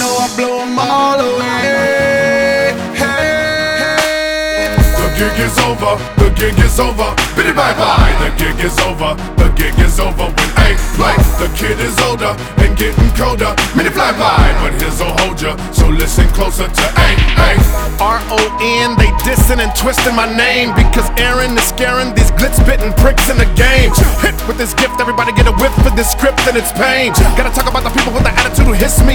know I blow them all away. Hey. The gig is over, the gig is over. Biddy bye bye, the gig is over, the gig is over. When A play, the kid is older and getting colder. Many fly by, but his will hold ya. So listen closer to A. R-O-N, they dissing and twisting my name because Aaron is scaring these glitz-spitting pricks in the game. Hit with this gift, everybody get a whiff of this script and it's pain. Gotta talk about the people with the attitude who hiss me